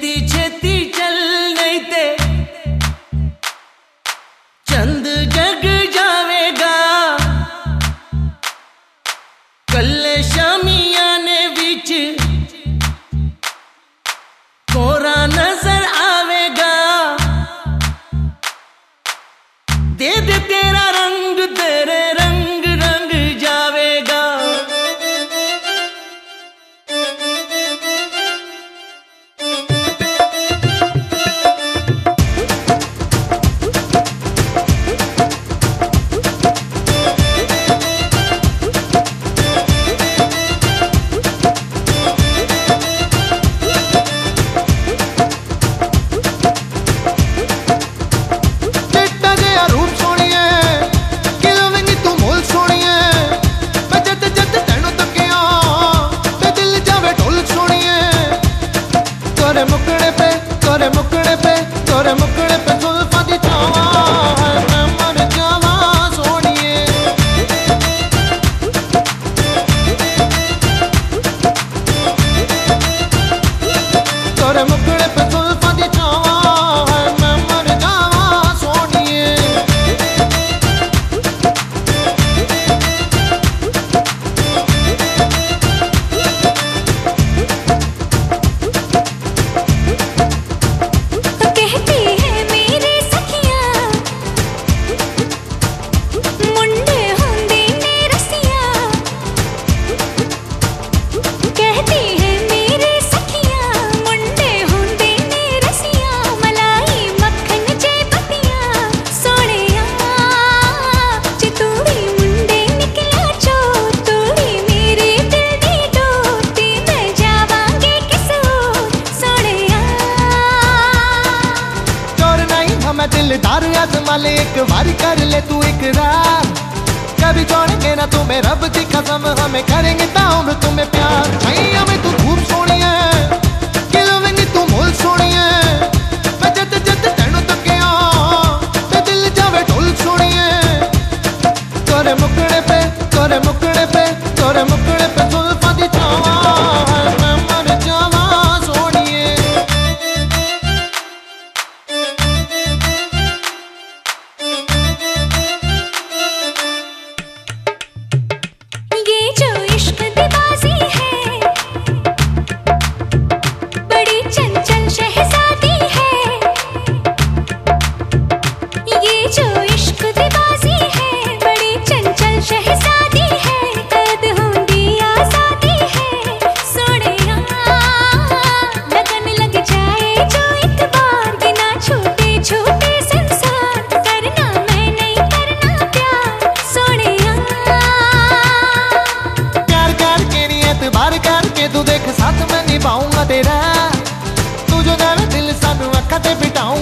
छेती छेती चल नहीं ते चंद जग जावेगा। कल्ले शामियाने बीच कोरा नजर आवेगा। दे दे तेरा रंग तेरे रंग रंग जावेगा। तोरे मुकड़े पे जुल्फा दी छावा मैं मर जावा सोनिए। तोरे मुकड़े पे जुल्फा दी छावा मैं मर जावा सोनिए। दिलदार आजमा ले एक बार कर ले तू इकरार। कभी छोड़ेंगे ना तुम्हें रब दी कसम हमें करेंगे ताउम्र तुम्हें प्यार। छैया में तू खूब सोनी है किलोवेंगी तू मोल सोनी है। मैं जद जद तेनू तकिया ते दिल जावे ढोल सोनी है। तोरे मुकड़े पे तोरे मुकड़े पे तोरे मुकड़े पे जुल्फा दी छावा मैं मर जावा सोनिए। तू देख साथ मैं निभाऊंगा तेरा। तू जो जावे दिल सानू अखा ते बिठाऊं